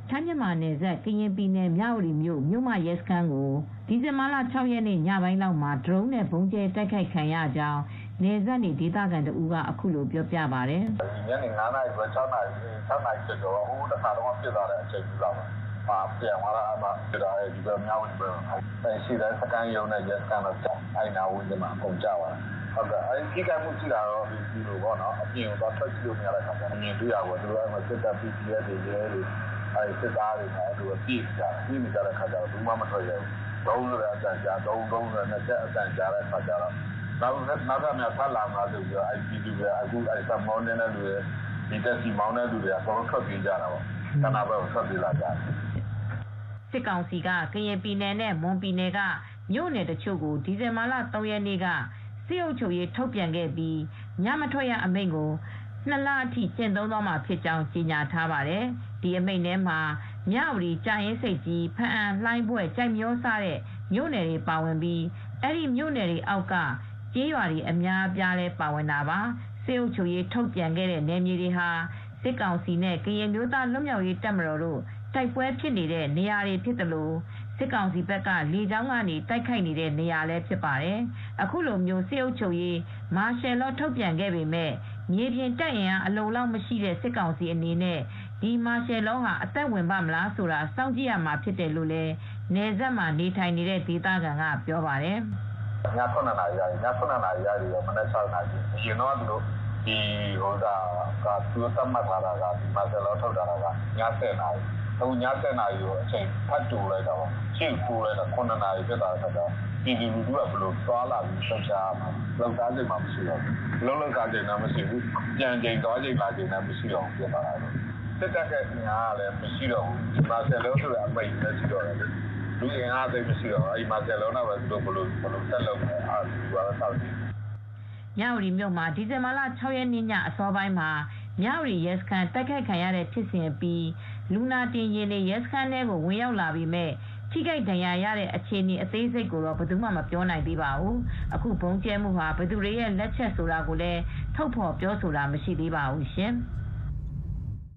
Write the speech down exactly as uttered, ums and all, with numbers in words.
ထိုင်းမြန်မာနယ်စပ်ကရင်ပြည်နယ်မြဝတီမြို့မြို့မရဲစခန်းကိုဒီဇင်ဘာလ၆ရက်နေ့ညပိုင်းလောက်မှာဒရုန်းနဲ့ဗုံးကျဲတိုက်ခိုက်ခံရကြောင်းနယ်စပ်နေဒေသခံတဦးကအခုလိုပြောပြပါတယ်။ညနေငါးနာရီခွဲ၆နာရီ၆နာရီကျော်ဟိုတခါတော့ပြစ်သွားတဲ့အချိန်ကြီးလောက်ပါ။ပါပြန်လာတာအမပြတာဒီဘက်မြဝတီဘက်အဲရှိတဲ့စကန်ရုံနဲ့ရဲစခန်းတော့အိုင်နာဝင်းကမှအကုန်ကြသွားတာ။ဟုတ်ကဲ့အဲဒီကိကမှုရှိတာတော့ဒီလိုပေါ့နော်အပြင်တော့ထွက်ကြည့်လို့မရတဲ့ခါကျအမြင်တွေ့ရပါဘူး။သူတို့ကစစ်တပ် ပီ စီ အက်ဖ် တွေရဲတွေအဲဒီစစ်သားတွေနဲ့သူကပြည့်ကြတယ်ပြည့်နေကြတဲ့ခါကျတော့ဘူးမှမထွက်ရဘူး။သုံးရတဲ့အတန်ကြာသုံးသုံးရနဲ့တက်အတန်ကြာတဲ့ခါကျတော့နောက်နောက်ထပ်များဖတ်လာမှလို့ပြောအိုင်ပီတူပဲအခုအဲဒီသမောင်းနေတဲ့လူတွေဒီတက်စီမောင်းတဲ့လူတွေအကုန်ထွက်ပြေးကြတာပေါ့ခဏပဲထွက်ပြေးလာကြတယ်စစ်ကောင်စီကကရင်ပြည်နယ်နဲ့မွန်ပြည်နယ်ကမြို့နယ်တချို့ကိုဒီဇင်ဘာလ၃ရက်နေ့ကစစ်အုပ်ချုပ်ရေးထုတ်ပြန်ခဲ့ပြီးညမထွက်ရအမိန့်ကိုနှစ်လအထိကျင့်သုံးသွားမှာဖြစ်ကြောင်းကြေညာထားပါတယ်ဒီအမိန့်ထဲမှာမြဝတီကြာရင်စိတ်ကြီးဖအံလှိုင်းဘွဲ့ကြိုက်မျောစတဲ့မြို့နယ်တွေပါဝင်ပြီးအဲ့ဒီမြို့နယ်တွေအောက်ကကျေးရွာတွေအများအပြားလဲပါဝင်တာပါစစ်အုပ်ချုပ်ရေးထုတ်ပြန်ခဲ့တဲ့နယ်မြေတွေဟာစစ်ကောင်စီနဲ့ကရင်မျိုးသားလွတ်မြောက်ရေးတပ်မတော်တို့တိုက်ပွဲဖြစ်နေတဲ့နေရာတွေဖြစ်တယ်လို့စစ်ကောင်စီဘက်ကလေကြောင်းကနေတိုက်ခိုက်နေတဲ့နေရာလည်းဖြစ်ပါတယ်အခုလိုမျိုးစစ်အုပ်ချုပ်ရေးမာရှယ်လောထုတ်ပြန်ခဲ့ပေမဲ့မြေပြင်တပ်အင်အားအလုံလောက်မရှိတဲ့စစ်ကောင်စီအနေနဲ့ဒီမာရှယ်လောဟာအသက်ဝင်ပါမလားဆိုတာစောင့်ကြည့်ရမှာဖြစ်တယ်လို့လည်းနယ်စပ်မှာနေထိုင်နေတဲ့ဒေသခံကပြောပါတယ်ညခုနှစ်နာရီညခုနှစ်နာရီရာရောမနက်၆နာရီအရင်တော့သူဒီဟိုဒါကသူသတ်မှတ်ထားတာကဒီမာဆယ်လောထုတ်တာကည၁၀နာရီအခုည၁၀နာရီကိုအချိန်ဖတ်တူလိုက်တော့ရှင်းပူလိုက်တော့ခုနှစ်နာရီဖြစ်သွားတဲ့အခါကျဒီဒီလူကဘယ်လိုသွားလာပြီးဆက်ချာမှာလောက်သားချိန်မှမရှိတော့ဘူးလုံးလုံးသားချိန်တော့မရှိဘူးပြန်ချိန်သွားချိန်လာချိန်လည်းမရှိတော့ဘူးဖြစ်သွားတာစစ်တပ်ကညာကလည်းမရှိတော့ဘူးဒီမာဆယ်လောဆိုတာအပိတ်နဲ့ရှိတော့တယ်လူအင်အားသိမရှိတော့အဲဒီမာဆယ်လောနာပဲသူတို့ဘယ်လိုဘယ်လိုတက်လို့လဲအာဒီကတော့တောက်တယ်မြဝတီမြို့မှာဒီဇင်ဘာလ၆ရက်နေ့ညအစောပိုင်းမှာမြဝတီရဲစခန်းတိုက်ခိုက်ခံရတဲ့ဖြစ်စဉ်ပြီးလူနာတင်ရင်တွေရဲစခန်းထဲကိုဝင်ရောက်လာပြီးမဲ့ထိခိုက်ဒဏ်ရာရတဲ့အခြေအနေအသေးစိတ်ကိုတော့ဘယ်သူမှမပြောနိုင်သေးပါဘူးအခုဘုံကျဲမှုဟာဘယ်သူတွေရဲ့လက်ချက်ဆိုတာကိုလည်းထုတ်ဖော်ပြောဆိုတာမရှိသေးပါဘူးရှင်။